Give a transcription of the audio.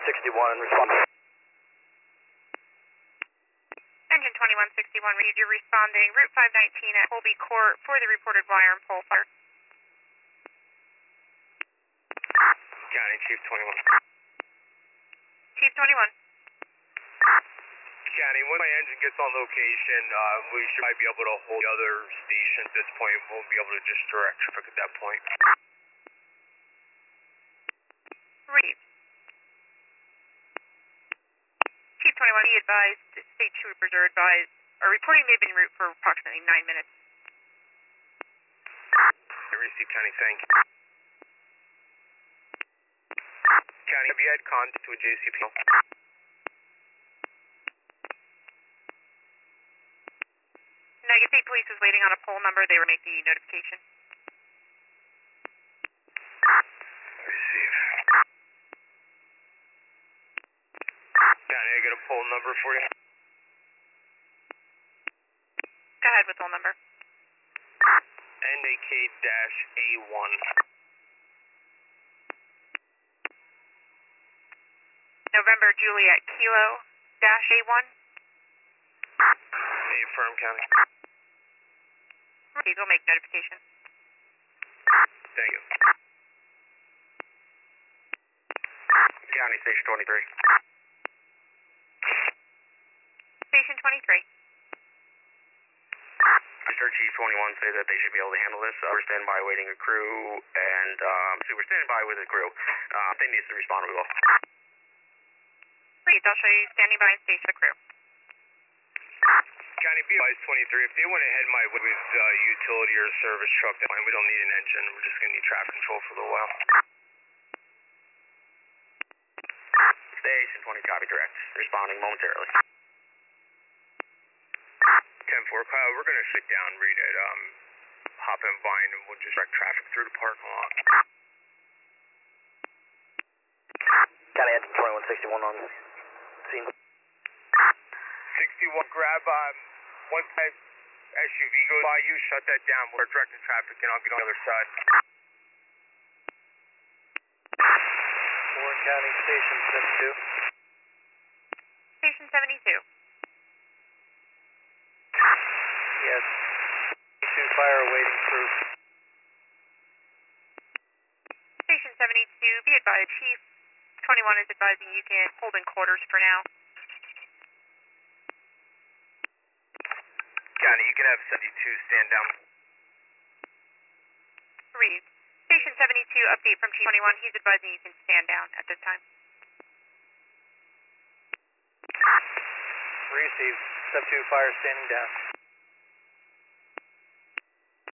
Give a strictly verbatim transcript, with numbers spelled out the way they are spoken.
sixty-one, respond. Engine twenty-one sixty-one, read you're responding. Route five nineteen at Colby Court for the reported wire and pole fire. County, Chief twenty-one. Chief twenty-one. County, when my engine gets on location, uh, we should might be able to hold the other station at this point. We'll be able to just direct traffic at that point. Read. Chief twenty-one, be advised, state troopers are advised, are reporting they've been en route for approximately nine minutes. I received, County, thank you. County, have you had contact with J C P? Negative. State police is waiting on a poll number. They will make the notification. Receive. County, I got a poll number for you. Go ahead with poll number. N A K A one. November Juliet Kilo dash A one. Affirm, County. Okay, we'll make notification. Thank you. County, Station twenty-three. Station twenty-three. Mister Chief twenty-one say that they should be able to handle this. Uh, we're standing by waiting a crew, and um, so we're standing by with a crew. Uh, if they need us to respond, we will. Great, I'll show you standing by and station the crew. County, be advised twenty-three, if they went ahead my with uh, utility or service truck, then we don't need an engine. We're just going to need traffic control for a little while. Station twenty, copy direct. Responding momentarily. ten four, Kyle, we're going to sit down, read it, um, hop in Vine, and we'll just direct traffic through the parking lot. County, engine twenty-one sixty-one on scene. sixty-one, grab, um, once that S U V goes by you, shut that down. We're directing traffic, and I'll get on the other side. Warren County, Station seventy-two. Station seventy-two. Yes. Two fire awaiting crew. Station seventy-two, be advised, Chief twenty-one is advising you can hold in quarters for now. County, you can have seventy-two stand down. Read. Station seventy-two, update from Chief twenty-one. He's advising you can stand down at this time. Receive. seventy-two fire standing down.